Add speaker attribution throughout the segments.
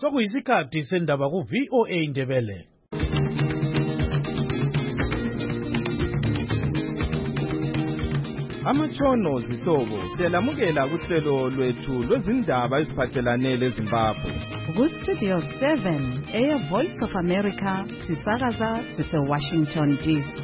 Speaker 1: Sokuyisikhathi sendaba ku VOA Ndebele.
Speaker 2: Amatshono zihlobo siyalamukela kuhlelo lwethu lwezindaba eziphathelane leZimbabwe.
Speaker 3: Ku-Studio 7 Air Voice of America sisakaza sise-Washington DC.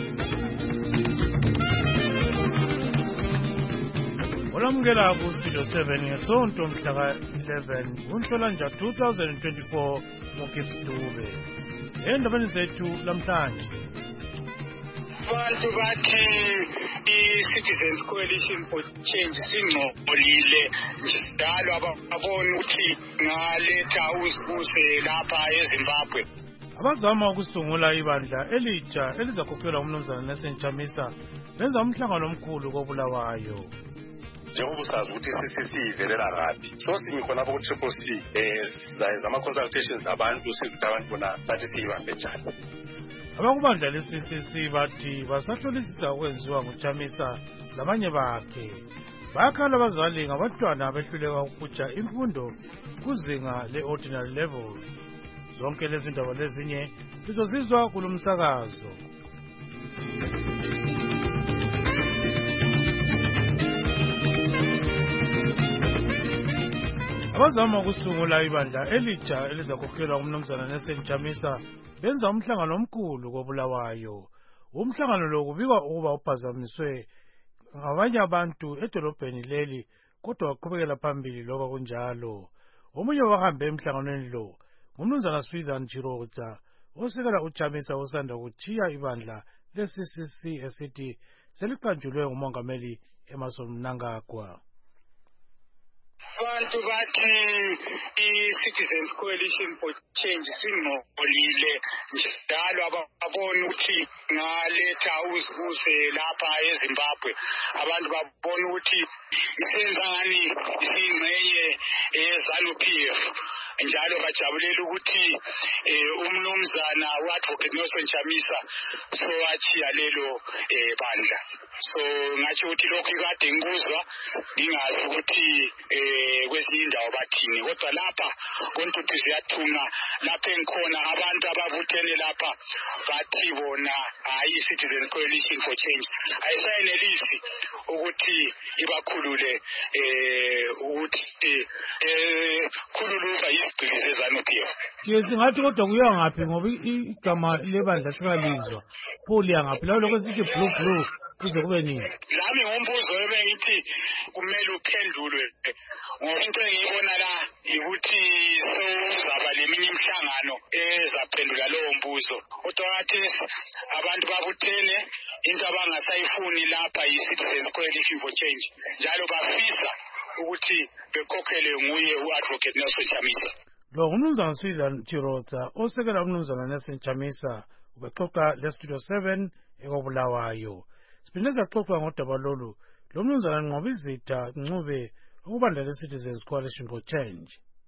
Speaker 1: Olamukela ku-Studio 7 ngesonto mhla 11 kuNhlolanja 2024 ngoKipstube. Endabeni zethu lamhlanje.
Speaker 4: Abantu bathi i-Citizens Coalition for Change singcolile njalo ababona ukuthi ngaletha uzibuse lapha eZimbabwe.
Speaker 1: Abazama ukusungula ibandla elitsha elizakhokhelwa umnumzana Nelson Chamisa benza umhlangano omkhulu koBulawayo.
Speaker 5: Njengoba usazi ukuthi i-CCC ivelela kabi, so simi khona ku-Triple C sizama consultations nabantu sizuthi abantu bona bathi siyibambe njani.
Speaker 1: Abakubandla le-CCC bathi basahlolisisa okwenziwa nguChamisa labanye bakhe. Bayakhala abazali ngabantwana abehluleka ukuja imfundo kuzinga le-ordinary level. Zonke lezi ndaba lezinye sizozizwa kulo msakazo. Abazama ukusungula ibandla elitsha elizakhokhelwa umnumzana Nelson Chamisa benza umhlangano omkhulu koBulawayo. Umhlangano lo kubikwa ukuba uphazamiswe ngabanye abantu edolobheni leli, kodwa waqhubekela phambili loba kunjalo. Omunye wahambe emhlanganweni lo ngumnumzana Swithan Chiroza osekela uChamisa osanda kuthiya ibandla le-CCC esithi seliqanjulwe ngumongameli Emmerson Mnangagwa.
Speaker 4: Abantu bathi i-Citizens Coalition for Change singcolile njalo ababona ukuthi ngaletha uzibuse lapha eZimbabwe. Abantu babona ukuthi isenza ngani isingxenye yeZANU-PF. Njalo bajabulela ukuthi umnumzana u-Advocate Nelson Chamisa so wachiya lelo bandla. So ngathi ukuthi lokhu kade ngikuzwa ngingazi ukuthi kwezinye indawo bathini, kodwa lapha kontuthu ziyathunga lapha engikhona abantu ababuthene lapha bathi bona hayi i-Citizens Coalition for Change ayisayenelisi ukuthi ibakhulule ukuthi khululuka izigqili zeZANU-PF.
Speaker 1: Singathi kodwa kuya ngaphi ngoba igama lebandla sikalizwa. Pholi yangaphi lawo lokho sithi blue kuze kube nini?
Speaker 4: Lami ngombuzo ebengithi kumele uphendulwe. Ngoba into engiyibona la ukuthi sozaba leminye imihlangano ezaphendula lowo mbuzo. Kodwa ngathi abantu babuthene into abangasayifuni lapha yi-Citizens Coalition for Change. Njalo bafisa ukuthi bekhokhele nguye u-Advocate Nelson Chamisa.
Speaker 1: Lo ngumnumzana Swithan Chiroza osekela umnumzana Nelson Chamisa ubexoxa le-Studio 7 ekoBulawayo. Siphinde saxoxa ngodaba lolu lo mnumzana Nqobizitha Ncube ukubandla le-Citizens Coalition for Change.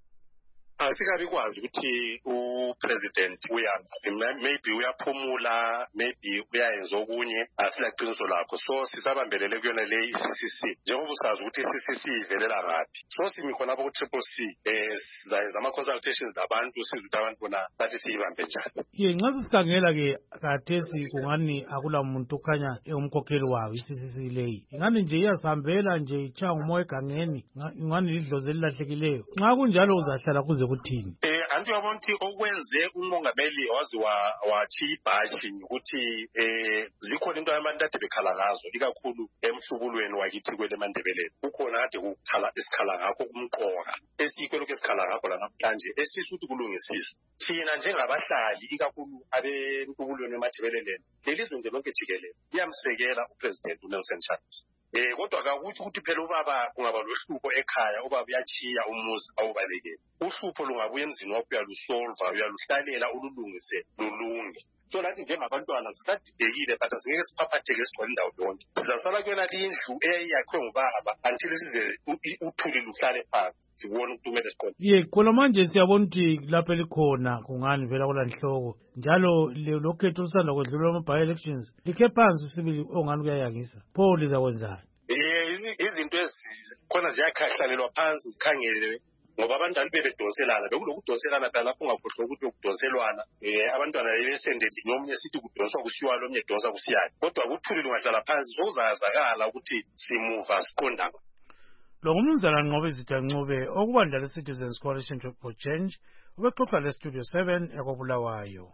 Speaker 5: Asikabi kwazi ukuthi upresident maybe uyaphumula, maybe uyayenza okunye, asilaqiniso lakho. So sisabambelele kuyona le i-CCC. Njengoba usazi ukuthi i-CCC ivelela kabi, so simi khona ku-Triple C sizama consultations nabantu sizuthi abantu bona bathi siyibambe njani.
Speaker 1: Nxa sikhangela-ke khathesi kungani akula muntu okhanya engumkhokheli wayo i-CCC leyi. Ingani nje iyasihambela nje itshaya ngumoya egangeni, ingani lidlozi elilahlekileyo. Nxa kunjalo uzahlala kuze kuthini?
Speaker 5: Anti uyabona ukuthi okwenze umongameli wazi wachiya ibhashi ukuthi zikhona into abantu ade bekhala ngazo, ikakhulu emhlubulweni wakithi kwele Mandebeleni. Kukhona ade kukhala isikhala ngakho kumqoka esikho lokho esikhala ngakho la namhlanje esifisa ukuthi kulungisiswe. Thina njengabahlali ikakhulu abemhlubulweni eMandebeleni lelizwe nje lonke jikelele liyamsekela upresident uNelson Chamisa. Kodwa akakuthi ukuthi phela ubaba kungaba lohlupho ekhaya, ubaba uyachiya umuzi awubalekele. Uhlupho lungabuya emzini wakho uyalusolva, uyaluhlalela ululungise lulunge. So nathi njengabantwana sisadidekile but asingeke siphaphatheke sigcwale indawo yonke. Sizasala kuyona indlu eyakhwe ngubaba until size uthuli luhlale phansi sibone ukuthi kumele siqonde.
Speaker 1: Khona manje siyabona ukuthi lapha elikhona kungani vela kulanhloko njalo lokhetho lusanda kwedlula ama-by-elections likhe phansi sibili ongani kuyayangisa. Pho lizakwenzani?
Speaker 5: Izinto ezikhona ziyakhahlalelwa phansi zikhangelwe ngoba abantwana bebedonselana bekulokudonselana phela lapho ungakhohlwa ukuthi ukudonselwana abantwana bebesendele omunye sithi kudonswa kusiwa lo omunye donsa kusiyana kodwa kuthulile ungahlala phansi sokuzazakala ukuthi simuva siqondana.
Speaker 1: Lo ngumnumzana Nqobizitha Ncube okubandla le-Citizens Coalition for Change ubexoxa le-Studio 7 yakoBulawayo.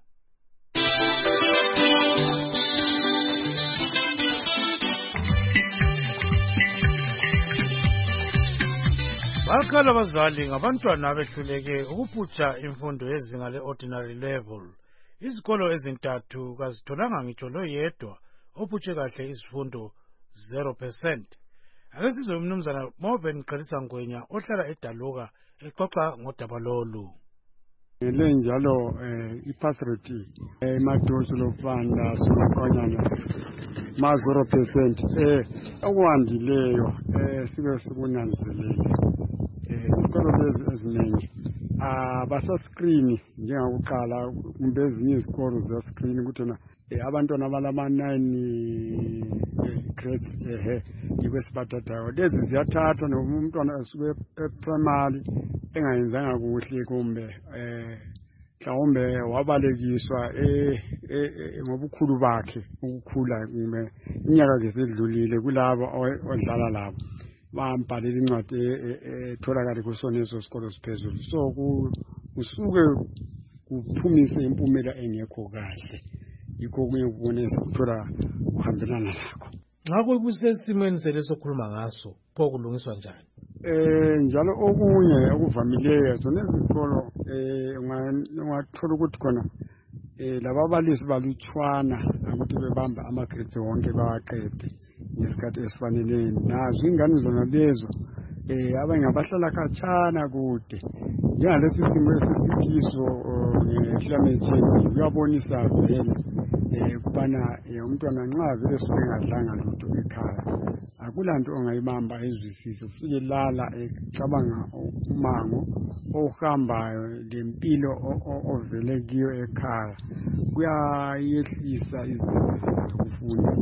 Speaker 1: Bakhala abazali ngabantwana abehluleke ukuphutsha imfundo yezinga le-ordinary level. Izikolo ezintathu kazitholanga ngitsho loyedwa ophutshe kahle izifundo 0%. Ake sizwe umnumzana Moven Qhelisa Ngwenya ohlala eDaluka exoxa ngodaba lolu.
Speaker 6: Njalo i-pass rate emadosi lokubanda somakonyana ma 0%. Okwandileyo sibe sikunanzelele. Isikolo lezi eziningi abasascreen njengakuqala kumbe ezinye izikolo ziyascreen ukuthi abantwana abalama-9 grades yikwesibadadayo lezi ziyathathwa noma umntwana esuke eprimary engayenzanga kuhle kumbe mhlawumbe wabalekiswa ngobukhulu bakhe ukukhula kumbe iminyaka kesedlulile kulabo odlala labo bambhalela incwadi etholakala kusona leso sikolo siphezulu so kusuke kuphumise impumela engekho kahle yikho kunye kubonisa ukuthola kuhambelana lakho.
Speaker 1: Ngakho kusesimweni selesokhuluma ngaso pho kulungiswa njani?
Speaker 6: Njalo okunye okuvamileyo zona izikolo ungathola ukuthi khona lababalisi balutshwana ukuthi bebamba amagrades wonke bawaqede ngesikhathi esifaneleyo nazo ingane zona lezo abanye abahlala khatshana kude njengalesi simo esisikiso nge-climate change kuyabonisa vele ukubana umntwana nxa vele suke engadlanga lutho ekhaya akulanto ongayibamba ezwisise ufike lala ecabanga umango ohambayo lempilo ovele kiyo ekhaya kuyayehlisa izinga lokufunda.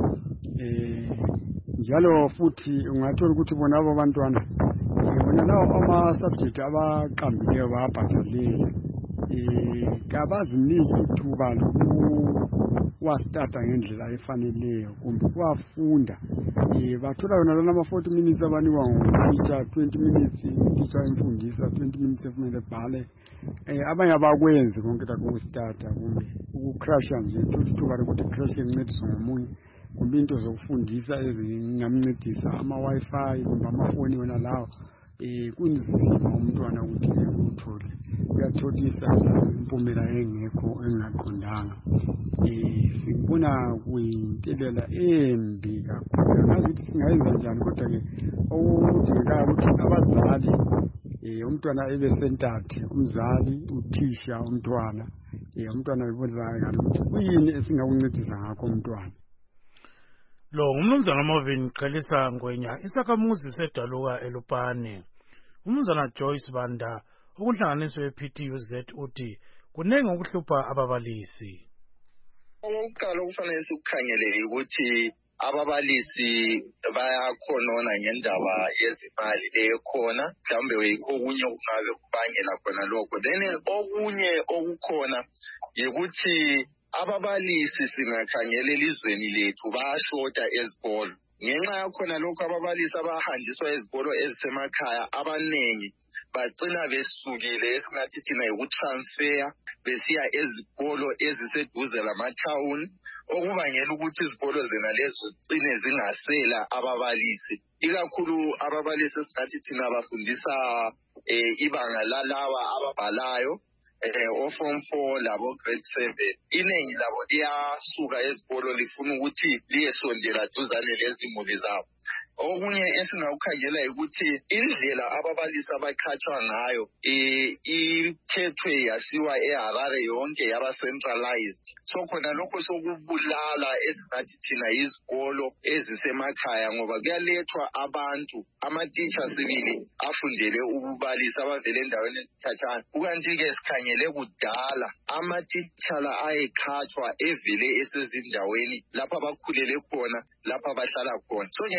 Speaker 6: Njalo futhi ungathola ukuthi bona abo bantwana bona lawo ama-subject abaqambileyo babhadalela kabaziniki ithuba lokuwastata ngendlela efaneleyo kumbe kuwafunda bathola yona lana ama-40 minutes abanikwa ngutitsha 20 minutes utitsha emfundisa 20 minutes ekumele bhale abanye abakwenzi konke lakho ukustata kumbe ukucrasha nje thola ithuba lokuthi crash encediswa ngomunye kumbe into zokufundisa ezingamncedisa ama-Wi-Fi kumbe amafoni wona lawo kunzima umntwana ukuthi uthole uyatholisa impumela engekho engaqondanga sibona kuyintelela embi kakhulu ngazi ukuthi singayenza njani kodwa-ke okudingekayo ukuthi abazali umntwana ebesentathe umzali uthisha umntwana bebonakala ukuthi kuyini esingakuncedisa ngakho umntwana.
Speaker 1: Lo ngumnumzana Moven Qhelisa Ngwenya isakhamuzi seDaluka eLupane. Umnumzana Joyce Banda okunhlanganiso ye-PTUZ uthi kunenge ukuhlupha ababalisi.
Speaker 7: Okokuqala okufanele sikukhangele ukuthi ababalisi bayakhonona ngendaba yezimali lekhona mhlawumbe yikho okunye okungabe kubangela khona lokho. Then okunye okukhona yikuthi ababalisi singakhangela elizweni lethu bayashota ezikolo. Ngenxa yakhona lokho ababalisi abahanjiswa ezikolo ezisemakhaya abanengi bagcina besukile esingathi thina yikutransfer besiya ezikolo eziseduze lamathawuni okubangela ukuthi izikolo zena lezo zigcine zingasela ababalisi ikakhulu ababalisi esingathi thina bafundisa ibanga lalawa ababhalayo o-Form 4 labo grade 7 iningi labo liyasuka ezikolo lifuna ukuthi liyesondela duzane lezimuli zabo. Okunye esingawukhangela ukuthi indlela ababalisi abaqhatshwa ngayo ithethwe yasiwa eHarare yonke yaba centralized. So khona lokho sokubulala esingathi thina izikolo ezisemakhaya ngoba kuyalethwa abantu ama-teacher sibili afundele ukubalisa abavele endaweni ezikhatshana. Kukanti-ke sikhangele kudala ama-teacher ayekhatshwa evele esezindaweni lapha abakhulele khona lapha abahlala khona. So ngenye indlela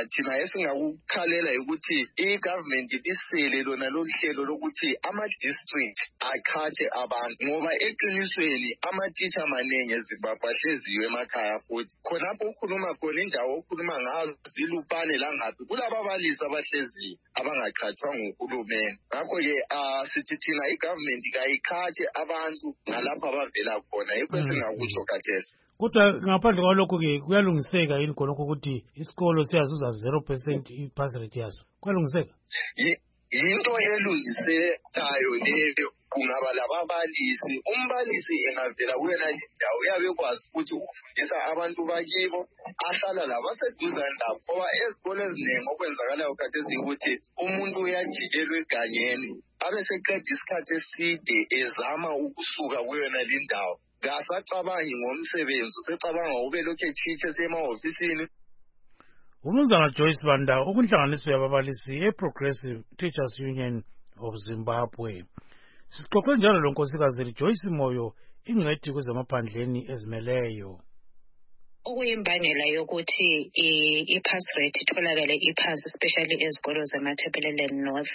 Speaker 7: thina esingakukhalela ukuthi i-government ibisele lona lohlelo lokuthi ama-district akhathe abantu ngoba eqinisweni ama-teacher amaningi eZimbabwe ahleziyo emakhaya futhi khonapho ukhuluma khona indawo okhuluma ngazo zilupane langaphi kulaba abalisi abahleziyo abangaqhathwa nguhulumeni ngakho-ke sithi thina i-government kayikhathe abantu ngalapho abavela khona yikho esingakutsho khathesi.
Speaker 1: Kodwa ngaphandle kwalokho-ke kuyalungiseka yini khonokho ukuthi isikolo siyazuza 0% i-pass rate yaso kuyalungiseka?
Speaker 7: Yinto elungisekayo leyo kungaba lababalisi umbalisi engavela kuyona indawo uyabe ekwazi ukuthi ufundisa abantu bakibo ahlala labaseduzane labo ngoba ezikolo eziningi okwenzakalayo khathesi ukuthi umuntu uyajikelwa egangeni abeseqeda isikhathi eside ezama ukusuka kuyona lindawo kasacabangi ngomsebenzi usecabanga ube lokhu ethitshe esemahofisini.
Speaker 1: Umnumzana Joyce Banda ukunhlanganiso yababalisi e-Progressive Teachers Union of Zimbabwe. Sixoxe njalo lonkosikazi Joyce Moyo ingcwethi kwezemaphandleni ezimeleyo.
Speaker 8: Okuyimbangela yokuthi i-pass rate itholakale iphansi especially ezikolo zemaThebelele North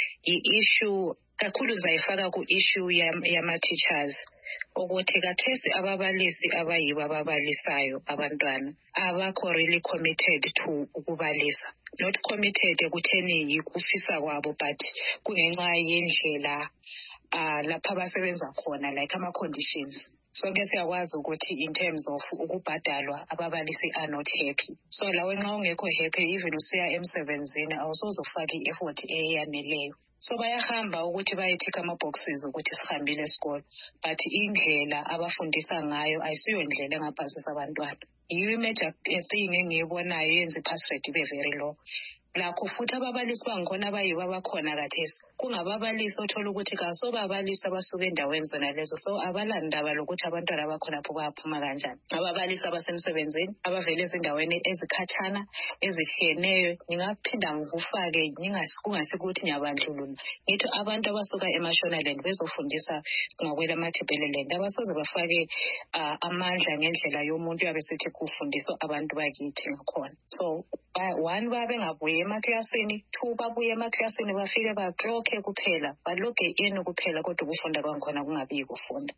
Speaker 8: i-issue kakhulu zayifaka ku-issue yama-teachers ukuthi kathesi ababalisi abayibo ababalisayo abantwana abakho really committed to ukubalisa, not committed ekutheni yikufisa kwabo but kungenxa yendlela lapha abasebenza khona like ama-conditions. Sonke siyakwazi ukuthi in terms of ukubhadalwa ababalisi are not happy. So lawe nxa ungekho happy even usiya emsebenzini awusozofaka i-effort eyaneleyo. So bayahamba ukuthi bayethika ama-boxes ukuthi sihambile esikolo but indlela abafundisa ngayo ayisiyo indlela engaphasisa abantwana. Yiyo imajor thing engiyibonayo yenza i-pass rate ibe very low. Lakho futhi ababalisi bangikhona abayibo abakhona kathesi kungababalisi othola ukuthi kasobabalisi abasuka endaweni zona lezo so abalandaba lokuthi abantwana bakhonapho bayaphuma kanjani. Ababalisi abasemsebenzini abavela ezindaweni ezikhathana ezihleneyo ngingaphinda ngikufake kungasikuthi nyabandlulula ngithi abantu abasuka eMashonaland bezofundisa ngakwela maThebelele abasoze bafake amandla ngendlela yomuntu yabe sithi kufundiswa abantu bakithi ngakhona. So one babe ngabuye emaklasini, two babuye emaklasini bafike baqokhe kuphela baloge in kuphela kodwa ukufunda kwakhona kungabi ukufunda.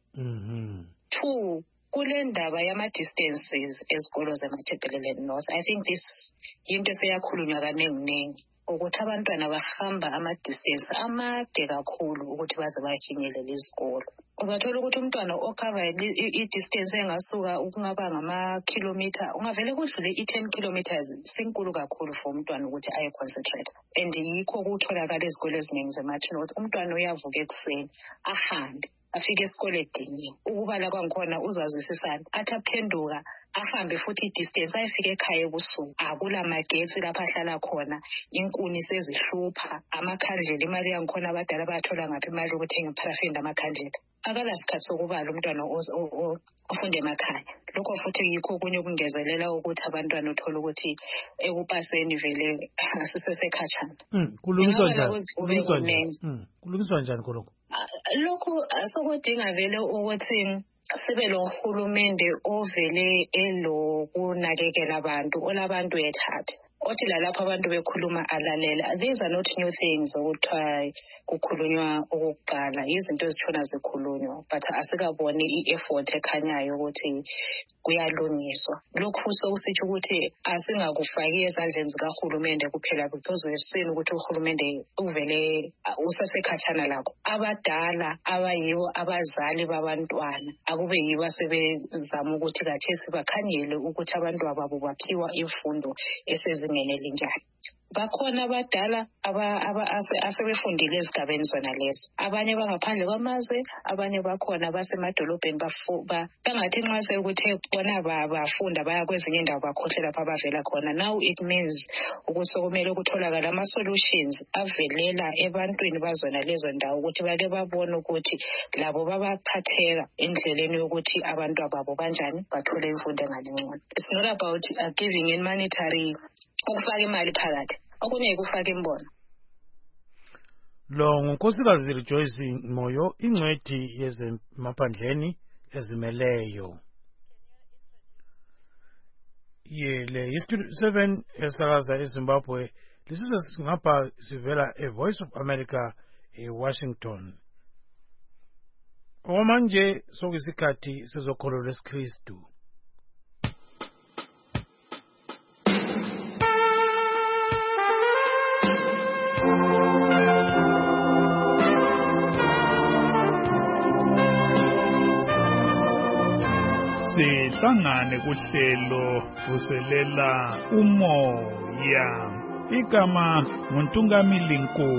Speaker 8: Two kule ndaba yama-distances ezikolo zemaThebelele North, I think this yinto seyakhulunywa kaningi ukuthi abantwana bahamba ama-distance amade kakhulu ukuthi baze bafinyelela izikolo. Uzathola ukuthi umntwana okhava i-distance engasuka ukungaba ngama-kilometer ungavele kudlule i-10 kilometers sinkulu kakhulu for umntwana ukuthi aye-concentrate. And yikho kutholakala ezikolo eziningi zema-North umntwana uyavuka ekuseni ahambe afike esikole ediniwe ukubala kwangikhona uzazwisisana athi aphenduka ahambe futhi i-distance ayefika ekhaya ebusuku akulamagetsi lapha ahlala khona inkuni sezihlupha amakhandlela imali yangikhona abadala bayathola ngaphi imali ukuthenga iparafini amakhandlela akalasikhathi sokubala umntwana ofunde emakhaya. Lokho futhi yikho okunye ukungezelela ukuthi abantwana uthola ukuthi ekupaseni vele asisesekhatshana.
Speaker 1: Kulungiswa njani khonokho?
Speaker 8: Lokhu sokudinga vele ukuthi sibe lo hulumende ovele elokunakekela abantu olabantu ethathe othi lalapho abantu bekhuluma alalela. These are not new things ukuthi kukhulunywa ukuqala izinto ezithona zikhulunywa but asikaboni i-effort ekhanyayo ukuthi kuyalungiswa. Lokhu sokusitsho ukuthi asingakufaki ezandleni zikahulumende kuphela because we've seen ukuthi uhulumende uvele usasekhatshana lakho. Abadala abayibo abazali babantwana akube yibo asebezama ukuthi kathesi bakhangele ukuthi abantu ababo baphiwa imfundo esezingeni elinjani. Bakhona abadala asebefundile ezigabeni zona lezo. Abanye bangaphandle kwamazwe, abanye bakhona basemadolobheni bangathi nxa sekuthe bona bafunda baya kwezinye indawo bakhohlela lapha abavela khona. Now it means ukuthi kumele kutholakala ama-solutions avelela ebantwini bazona lezo ndawo ukuthi bake babone ukuthi labo babaphatheka endleleni yokuthi abantu ababo kanjani bathole imfundo engangcono. It's not about giving in monetary ukufaka imali phakathi okunye ukufaka imbono.
Speaker 1: Lo ngunkosikazi Joyce Moyo ingcwethi yezemaphandleni ezimeleyo. le Studio 7 esakaza eZimbabwe lisizwe singapha sivela eVoice of America eWashington. Okwamanje sokuyisikhathi sezokholo lwesikristu.
Speaker 9: Sihlangane kuhlelo vuselela umoya. Igama nguNtungamili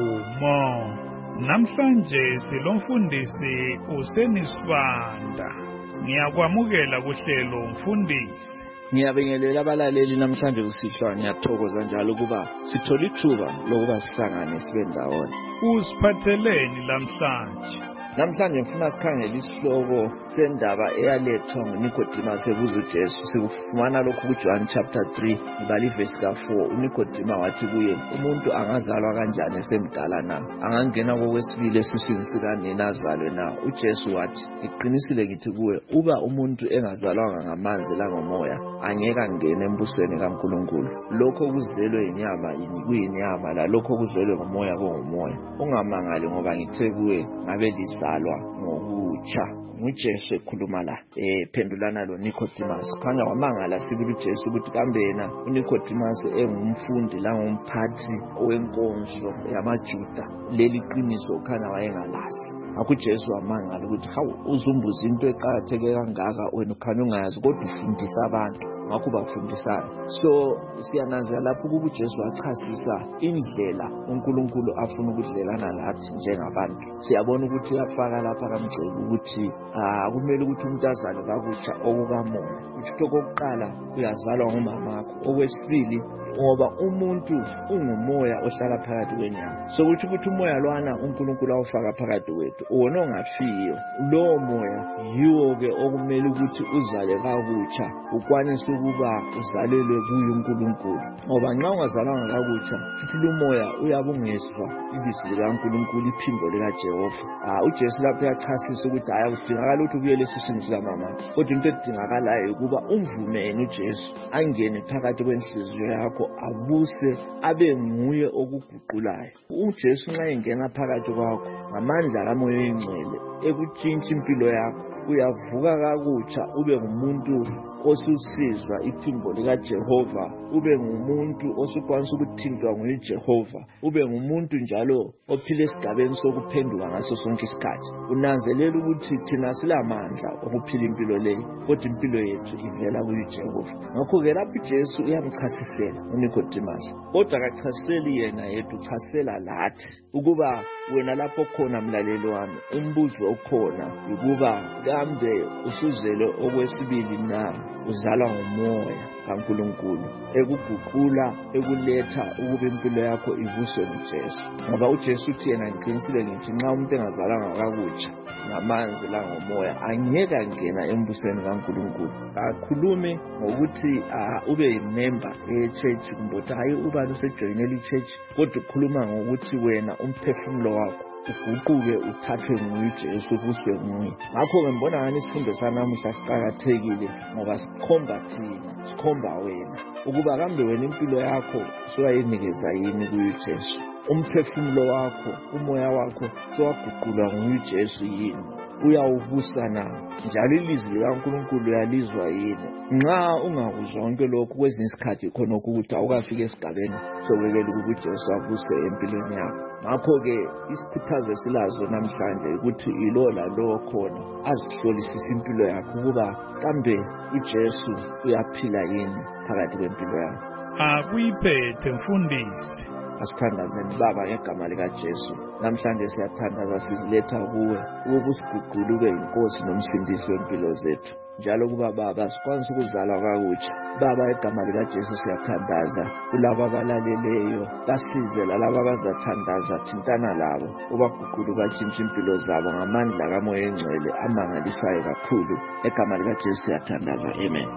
Speaker 9: Nkomo. Namhlanje silomfundisi uSenisibanda. Ngiyakwamukela kuhlelo mfundisi.
Speaker 10: Ngiyabingelela abalaleli namhlanje usihlwa ngiyathokoza njalo ukuba sithola ithuba lokuba sihlangane sibe ndawonye.
Speaker 9: Usiphatheleni namhlanje?
Speaker 10: Namhlanje ngifuna sikhangele isihloko sendaba eyalethwa nguNicodemus ebuza uJesu. Sikufumana lokhu kuJohn chapter 3 ibali verse ka4. uNicodemus wathi kuye, umuntu angazalwa kanjani esemdala na? Angangena kokwesibili esiswini sikanina azalwe na? UJesu wathi, ngiqinisile ngithi kuwe, uba umuntu engazalwanga ngamanzi langomoya angeke angene embusweni kaNkulunkulu. Lokho kuzelwe inyama kuyinyama, lalokho kuzelwe ngomoya kungumoya. Ungamangali ngoba ngithe kuwe ngabe lizalwa ngokutsha. nguJesu ekhuluma la phendulana lo Nicodemus. Khanya wamangala sibili uJesu ukuthi kambe yena uNicodemus engumfundi la ngumphathi owenkonzo yamaJuda leli qiniso khanya wayengalazi. UJesu wamangala ukuthi hawu uzumbuza into eqhatheke kangaka wena ukhanya ungayazi kodwa ufundisa abantu. Ngakho bafundisana. So siyananzela lapho ukuthi uJesu wachasisa indlela uNkulunkulu afuna ukudlelana lathi njengabantu. Siyabona ukuthi uyafaka lapha kamgceke ukuthi kumele ukuthi umuntu azalwe kabutsha okukamoya. Ukuthi okokuqala uyazalwa ngumamakho. Okwesibili ngoba umuntu ungumoya ohlala phakathi kwenyama. So ukuthi umoya lwana uNkulunkulu awufaka phakathi kwethu wona ongafiyo. Lowo moya yiwo ke okumele ukuthi uzale kabutsha ukwanise ukuba uzalelwe kuye uNkulunkulu. Ngoba nxa ungazalwanga kabutsha futhi lo moya uyabungeswa ibisi likaNkulunkulu iphimbo likaJehova. uJesu lapho uyachasisa ukuthi hayi kudingakala ukuthi ubuyele esiswini sikamama. Kodwa into edingakalayo ukuba umvumene uJesu angene phakathi kwenhliziyo yakho abuse abe nguye okuguqulayo. uJesu nxa engena phakathi kwakho ngamandla kaMoya oNgcwele ekutshintsha impilo yakho uyavuka kakutsha ube ngumuntu osusizwa iphimbo likaJehova, ube ngumuntu osukwanisa ukuthintwa nguJehova, ube ngumuntu njalo ophila esigabeni sokuphenduka ngaso sonke isikhathi. Unanzelela ukuthi thina silamandla okuphila impilo leyo kodwa impilo yethu ivela kuJehova. Ngakho ke lapho uJesu uyamchasisela uNicodemus, kodwa akachasiseli yena yedwa, uchasisela lathi ukuba wena lapho khona mlaleli wami umbuzo okhona ukuba kambe usuzele okwesibili na uzalwa ngumoya kaNkulunkulu ekuguqula ekuletha ukuba impilo yakho ivuswe nguJesu. Ngoba uJesu uthi yena ngiqinisile ngithi nxa umuntu engazalwanga kabutsha ngamanzi langomoya angeke angena embusweni kaNkulunkulu. Akhulume ngokuthi ube yimember ye-church kumbe hayi uba usejoyinele i-church, kodwa ukhuluma ngokuthi wena umphefumulo wakho uguquke uthathwe nguJesu uvuswe nguye. Ngakho ngibona ngani isifundo sanamuhla siqhakathekile ngoba sikhomba thina, sikhomba wena ukuba kambe wena impilo yakho sowayinikeza yini kuJesu. Umphefumulo wakho, umoya wakho sowaguqulwa nguJesu yini? Uyawuvusa na? Njalo ilizwi likaNkulunkulu uyalizwa yini? Nxa ungakuzwa konke lokhu kwezinye isikhathi khona ukuthi awukafika esigabeni sokubekela ukuthi uJesu avuse empilweni yakho. Ngakho-ke isikhuthazo esilazo namhlanje ukuthi ilo lalo khona azihlolisise impilo yakho ukuba kambe uJesu uyaphila yini phakathi kwempilo yakho.
Speaker 9: Akuyiphethe mfundisi.
Speaker 10: Asithandazeni Baba ngegama likaJesu. Namhlanje siyathandaza siziletha kuwe ukuba usiguqule ube inkosi nomsindisi wempilo zethu. Njalo kuba Baba sikwanisa ukuzalwa kakutsha. Baba egama likaJesu siyathandaza kulabo abalaleleyo, basize lalabo abazathandaza, thintana labo ubaguqule ubatshintshe impilo zabo ngamandla kaMoya oNgcwele amangalisayo kakhulu. Egama likaJesu siyathandaza. Amen.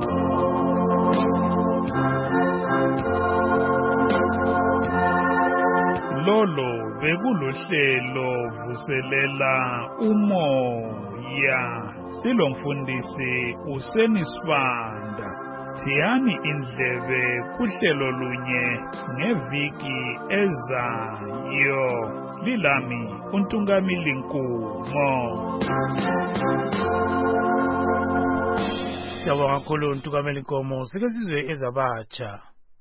Speaker 9: Lolo bekuluhlelo vuselela umoya. Silomfundisi uSenisibanda. Thiyani indlebe kuhlelo lunye ngeviki ezayo. Lilami uNtungamili Nkumo.
Speaker 1: Siyabonga kakhulu uNtungamili Nkomo. Sike sizwe ezabatsha.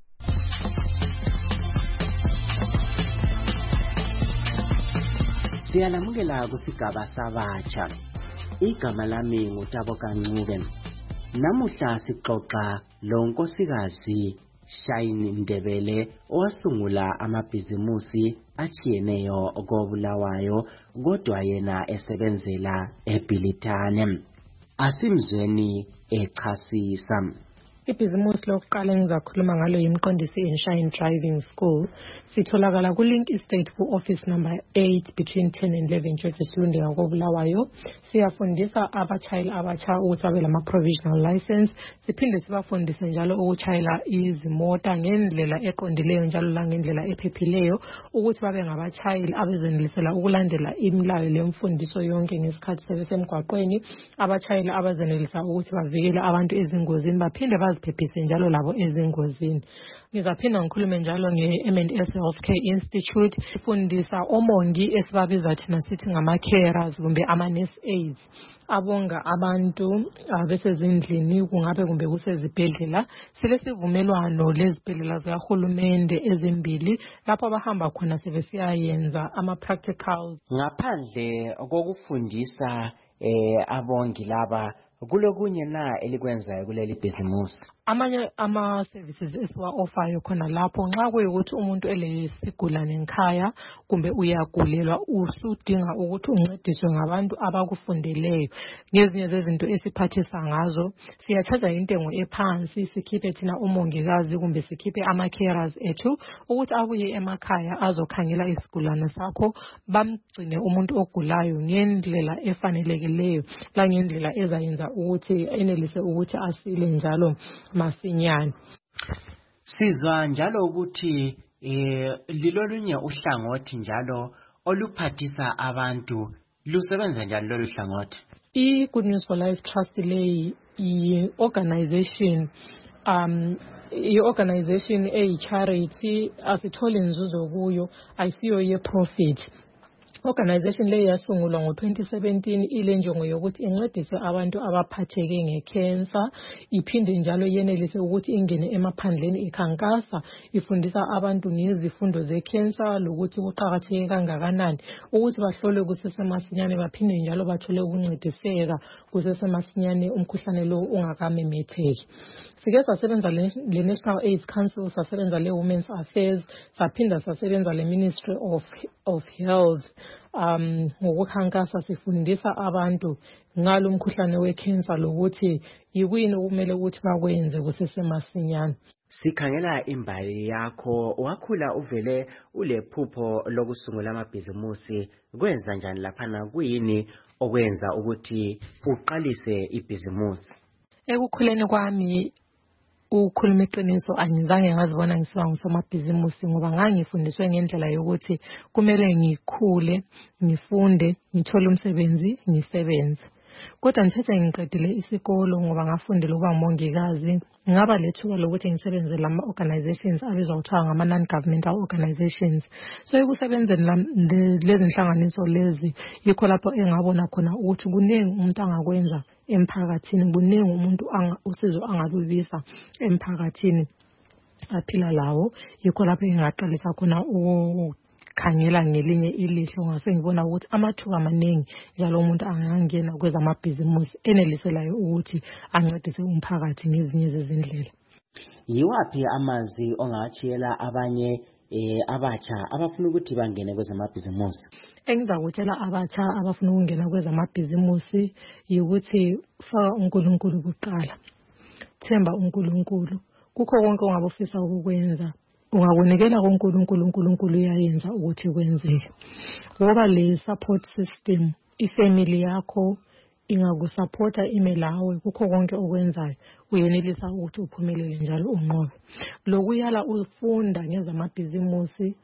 Speaker 11: Siyalamukela kusigaba sabatsha. Igama lami nguTabo Kancube. Namuhla sixoxa lonkosikazi Shine Ndebele owasungula amabhizimusi achiyeneyo koBulawayo kodwa yena esebenzela eBhilitane. Asimzweni echasisa.
Speaker 12: Ibhizimusi lokuqala engizakhuluma ngalo yimqondisi eShine Driving School. Sitholakala kuLink Estate ku-office number 8 between 10 and 11 Judges Lunde ngakoBulawayo. Siyafundisa abatshayeli abatsha ukuthi babe lama-provisional license. Siphinde sibafundise njalo ukutshayela izimota ngendlela eqondileyo njalo langendlela ephephileyo ukuthi babe ngabatshayeli abezenelisela ukulandela imilayo lemfundiso yonke ngesikhathi sebesemgwaqweni. Abatshayeli abezenelisa ukuthi bavikele abantu ezingozini baphinde baziphephise njalo labo ezingozini. Ngizaphinda ngikhulume njalo nge-M&S Healthcare Institute. Sifundisa omongi esibabiza thina sithi ngama-carers kumbe ama-nurse aides abonga abantu besezindlini kungabe kumbe kusezibhedlela. Silesivumelwano lezibhedlela zikahulumende ezimbili lapho abahamba khona sebesiyayenza ama-practicals.
Speaker 11: Ngaphandle kokufundisa abongi laba kulokunye na elikwenzayo kuleli bhizimusi?
Speaker 12: Amanye ama-services esiwa-offayo khona lapho nxa kuyikuthi umuntu elesigulane nkhaya kumbe uyagulelwa usudinga ukuthi uncediswe ngabantu abakufundeleyo ngezinye zezinto esiphathisa ngazo, siyachaza intengo ephansi, sikhiphe thina umongikazi kumbe sikhiphe ama-carers ethu ukuthi abuye emakhaya azokhangela isigulane sakho, bamgcine umuntu ogulayo ngendlela efanelekileyo langendlela ezayenza ukuthi enelise ukuthi asile njalo masinyane.
Speaker 11: Sizwa njalo ukuthi lilolunye uhlangothi njalo oluphathisa abantu. Lusebenza njalo lolu hlangothi?
Speaker 12: I-Good News for Life Trust leyi i-organization i-organization eyi-charity, asithole nzuzo kuyo, ayisiyo ye-profit. Organization leyi yasungulwa ngo-2017 ile njongo yokuthi incedise abantu abaphatheke nge-cancer, iphinde njalo yenelise ukuthi ingene emaphandleni ikhankasa ifundisa abantu ngezifundo ze-cancer lokuthi kuqakatheke kangakanani ukuthi bahlolwe kusesemasinyane baphinde njalo bathole ukuncediseka kusesemasinyane umkhuhlane lo ungakamemetheki. Sike sasebenza le-National AIDS Council, sasebenza le-Women's Affairs, saphinda sasebenza le-Ministry of Health. Ngokukhankasa sifundisa abantu ngalo umkhuhlane we-cancer lokuthi yikuyini okumele ukuthi bakwenze kusesemasinyane.
Speaker 11: Sikhangela imbali yakho, wakhula uvele ulephupho lokusungula amabhizimusi. Kwenza njani laphana, kuyini okwenza ukuthi uqalise ibhizimusi?
Speaker 12: Ekukhuleni kwami ukukhuluma iqiniso angizange ngazibona ngisiba ngusomabhizimusi ngoba ngangifundiswe ngendlela yokuthi kumele ngikhule, ngifunde, ngithole umsebenzi, ngisebenze. Kodwa ngithethe ngiqedile isikolo ngoba ngafundela ukuba ngumongikazi, ngaba lethuba lokuthi ngisebenze lama-organizations abizwa kuthiwa ngama-non-governmental organizations. So ekusebenzeni lezi nhlanganiso lezi yikho lapho engabona khona ukuthi kuningi umuntu angakwenza emphakathini, kuningi umuntu usizo angalubisa emphakathini aphila lawo. Yikho lapho engaqalisa khona khangela ngelinye ilihlo ngase ngibona ukuthi amathuba amaningi njalo umuntu angangena kwezamabhizimusi eneliselayo ukuthi ancedise umphakathi ngezinye zezindlela.
Speaker 11: Yiwaphi amazwi ongawatshiyela abanye abatsha abafuna ukuthi bangene kwezamabhizimusi?
Speaker 12: Engizakutshela abatsha abafuna ukungena kwezamabhizimusi yikuthi faka uNkulunkulu kuqala, themba uNkulunkulu. Kukho konke ongabufisa ukukwenza ungakunikela kuNkulunkulu, uNkulunkulu uyayenza ukuthi kwenzeke. Ngoba le support system, ifamily yakho ingakusupporta ime lawe kukho konke okwenzayo, uyenelisa ukuthi uphumelele njalo unqobe. Lokuyala ufunda ngezamabhizimusi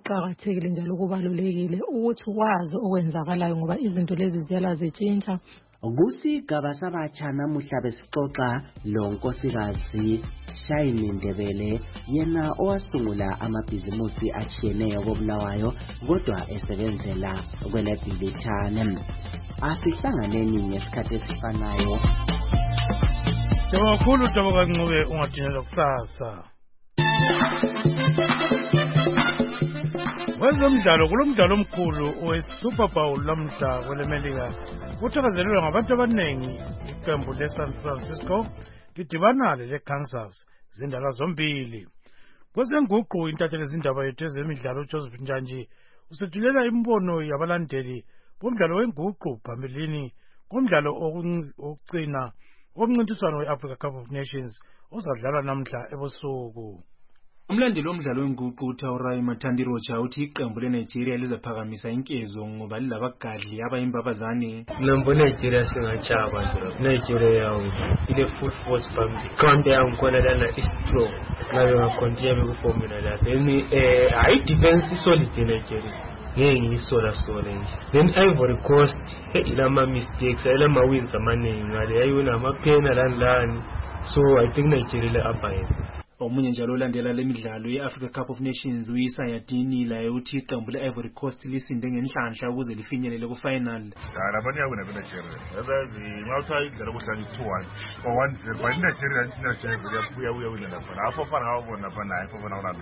Speaker 12: kuqakathekile njalo kubalulekile ukuthi wazi okwenzakalayo ngoba izinto lezi ziyala zitshintsha.
Speaker 11: Kusigaba sabatsha namuhla besixoxa lo nkosikazi Shine Ndebele, yena owasungula amabhizimusi atshiyeneyo koBulawayo kodwa esebenzela kweleBhilitane. Asihlanganeni ngesikhathi esifanayo.
Speaker 1: Kakhulu Daba kaNcube ungadinela kusasa. Wezemidlalo kulomdlalo omkhulu oweSuper Bowl lamhla kweleMelika uthakazelelwe ngabantu abanengi. Iqembu leSan Francisco lidibana leKansas zindala zombili. Kwezenguqu intatheli izindaba yethu ezemidlalo uJoseph Njanji usethulela imbono yabalandeli bomdlalo wenguqu phambilini komdlalo okucina omncintiswano we-Africa Cup of Nations ozadlala namhla ebusuku.
Speaker 13: Umlandeli womdlalo wenguqu uTaurai Matandirocha uthi iqembu leNigeria lizaphakamisa inkezo ngoba lilabagadli abayimbabazane.
Speaker 14: Lembo Nigeria singachaba nje. Nigeria yawo ile full force phambili. Konke yangikhona lana istro. Ngabe ngakontinue ukuformula la. Then high defense solid Nigeria. Ngiyisola nje. Then Ivory Coast ilama mistakes, ilama wins amaningi ngale ayona amaphena lani. So I think Nigeria abhayile.
Speaker 13: Omunye njalo olandela lemidlalo ye-Africa Cup of Nations uyisaya Dini laye uthi iqembu le-Ivory Coast lisinde ngenhlanhla ukuze lifinyelele ku-final.
Speaker 15: Labanye yakuna beNigeria. Yazi ngawuthatha idlala kuhlanje 2-1. For 1 by Nigeria uya wina lapha. Apho fana ngawubona lapha naye apho fana wona.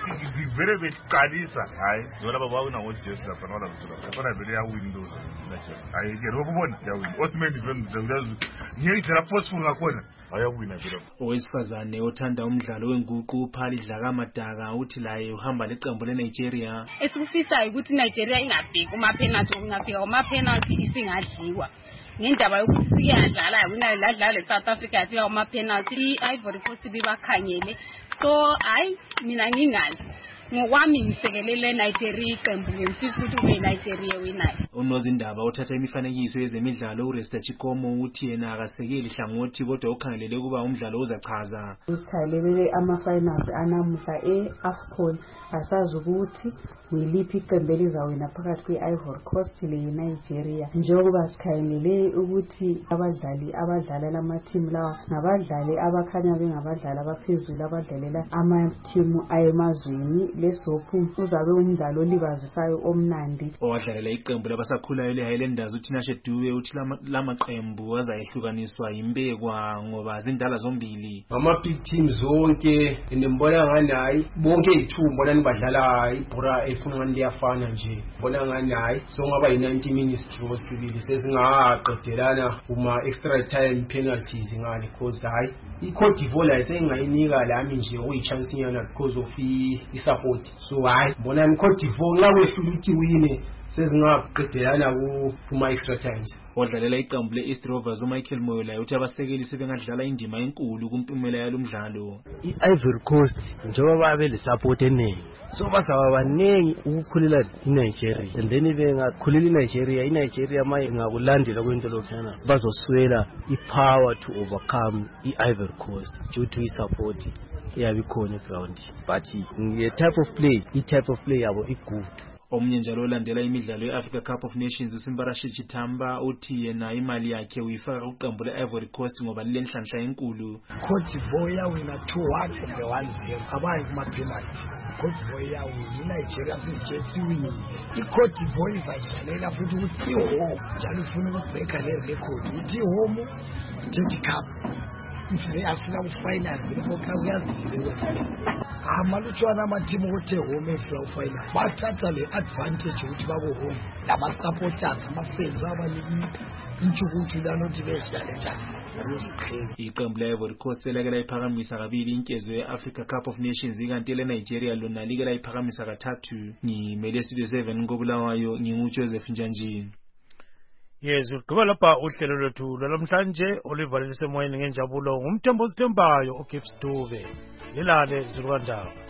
Speaker 15: Very beqalisa. Hayi, zona baba wina ngoJesu lapha wona lapha. Fana vele ya win those Nigeria. Hayi ke lokubona ya win. Osman Dwen ngiyidlala forceful ngakhona. Ayawina vele.
Speaker 13: Owesifazane othanda umdlalo wenguqu uPhali Dlakamadaka uthi laye uhamba leqembu leNigeria.
Speaker 16: Esikufisayo ukuthi Nigeria ingabheki uma-penalty okungafika uma-penalty isingadliwa. Ngendaba yokuthi siyadlala wina ladlala leSouth Africa yafika uma-penalty i-Ivory Coast bibakhangele. So hayi mina ngingazi. Ngokwami ngisekelele Nigeria iqembu ngifisa ukuthi kube Nigeria winayo.
Speaker 13: Unozindaba uthatha imifanekiso yezemidlalo uResta Chikomo uthi yena akasekeli hlangothi kodwa ukhangelele kuba umdlalo uzachaza.
Speaker 17: Usikhalelele ama-finals anamuhla e-AFCON asazi ukuthi yiliphi iqembu elizawina phakathi kwe-Ivory Coast le-Nigeria. Njengoba sikhalelele ukuthi abadlali abadlala lama-team lawa ngabadlali abakhanya bengabadlali abaphezulu abadlalela ama-team ayemazweni. Lesophu uzabe umdlalo olibazisayo omnandi.
Speaker 13: Owadlalela iqembu labasakhulayo le-Highlanders uThinashe Dube uthi lamaqembu azayehlukaniswa yimbekwa ngoba zindala zombili.
Speaker 18: Ama-big teams zonke ndibona ngani hayi bonke ithumba lani badlala ibhora efuna ngani liyafana nje. Bona ngani hayi songaba yi-90 minutes draw sibili sesingaqedelana uma extra time penalties ngani because hayi iCote d'Ivoire sengayinika lami nje okuyi-chance nyana because of support. So hayi bona iCote d'Ivoire nxa kwehlula ukuthi wine sezingaqedelana kuma extra times.
Speaker 13: Odlalela iqembu le-East Rovers uMichael Moyo uthi abasekeli sebengadlala indima enkulu kumpumela yalomdlalo.
Speaker 19: I-Ivory Coast njengoba babe le-support eningi so bazaba baningi ukukhulela iNigeria and then bengakhuleli iNigeria maye ngakulandela kwento lokhana bazoswela ipower to overcome i-Ivory Coast due to i-support eyabe ikhona eground but i-type of play yabo i-good.
Speaker 13: Omunye njalo olandela imidlalo ye-Africa Cup of Nations uSimbarashi Chitamba uthi yena imali yakhe uyifaka kuqembu le-Ivory Coast ngoba lilenhlanhla enkulu.
Speaker 20: Cote d'Ivoire yawina 2-1 kumbe 1-0 abayi kuma-penalty. Cote d'Ivoire yawina iNigeria kuyijesiwini. iCote d'Ivoire izadlalela futhi ukuthi ihome njalo ifuna ukubhreka le-record ukuthi ihome Teddy Cup ifike afika ku-final kuyazile amalutshwana amathimu ukuthi home efika ku-final bathatha le-advantage ukuthi bako-home lama-supporters ama-fans abaniki intshukuthi lanokuthi besidlale njani.
Speaker 13: Iqembu le-Ivory Coast elake layiphakamisa kabili inkezo ye-Africa Cup of Nations ikanti ele-Nigeria lona like layiphakamisa kathathu. Ngimele Studio 7 koBulawayo nginguJoseph Njanji.
Speaker 1: Yes, ugqiba lapha uhlelo lwethu lwamhlanje olivalelise emoyeni ngenjabulo ngumthembo osithembayo uGibbs Dube. Yelale Zulukwandaba.